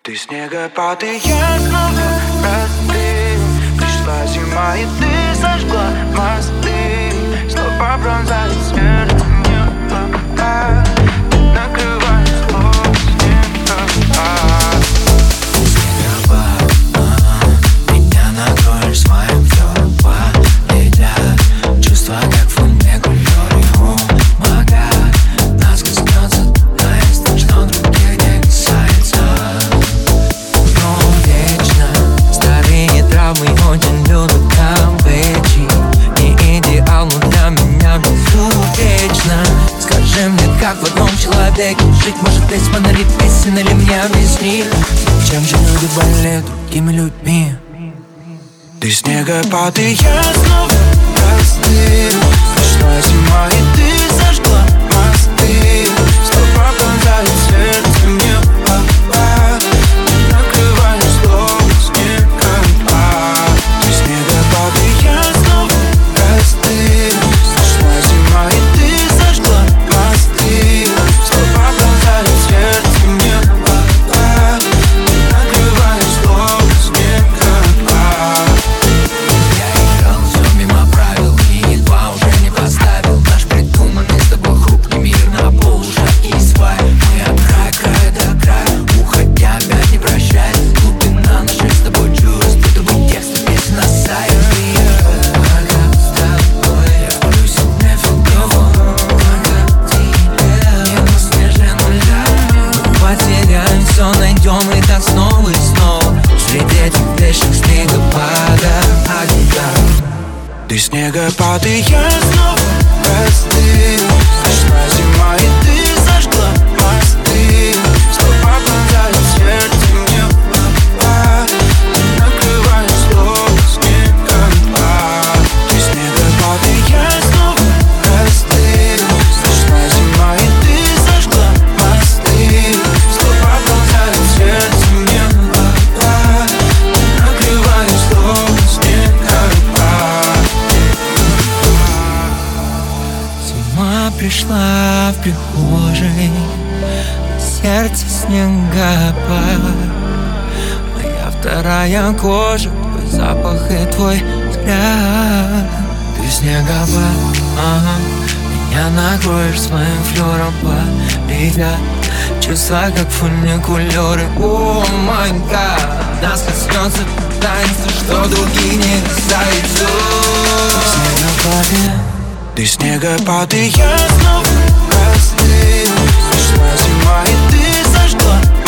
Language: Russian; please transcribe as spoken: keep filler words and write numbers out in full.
Ты снегопад, и я снова простыл. Пришла зима, и ты сожгла мосты. Снова пронзает сердце небо. Ты накрываешь словно снегопад. Снегопад, а-а, меня накроешь своим взором. Полетят чувства, как в фуникулёре. О май гад, нас коснется наискось, что других не касается. Но вечно старые травмы очень любят камбэчи. Не идеал, но для меня безупречно. Скажи мне, как в одном человеке жить? Может, есть фонари песен или мне объясни, чем же люди болеют другими людьми? Ты снегопад, и я снова простыл. Пришла зима, и ты сожгла мосты. Снова пронзает сердце небо. Ты накрываешь словно снегопад. Ты снегопад, и я снова простыл. Пришла зима, и ты сожгла мосты. Снова пронзает сердце небо. Ты накрываешь словно снегопад. Я играл все мимо правил и едва уже не поставил наш придуманный с тобой хрупкий мир на пол уже и свай. Мы от края, края до края, уходя опять не прощаясь. Глубина наших с тобой чувств, будто тексты песен на сайте. Пока с тобой я вплюсь и не фигово. Пока тебе небо снежного льда. Мы потеряем все, найдем и так снова и снова. Среди этих вечных снегопадов одинок. Ты снегопад, и я снова простыл. Пришла зима, и ты сожгла мосты. Снова пронзает сердце небо. Ты накрываешь словно снегопад. Ты снегопад, и я снова простыл. Пришла зима, и ты сожгла мосты. Снова пронзает сердце небо. Ты накрываешь словно снегопад. Зима пришла в прихожей, на сердце снегопад. Моя вторая кожа, твой запах и твой взгляд. Ты снегопад, ага, меня накроешь своим флёром. Полетят чувства, как фуникулёры. О май гад, нас коснется таинство, что другие не касаются. Снегопады. Ты снегопад, и я снова простыл. Пришла зима, и ты сожгла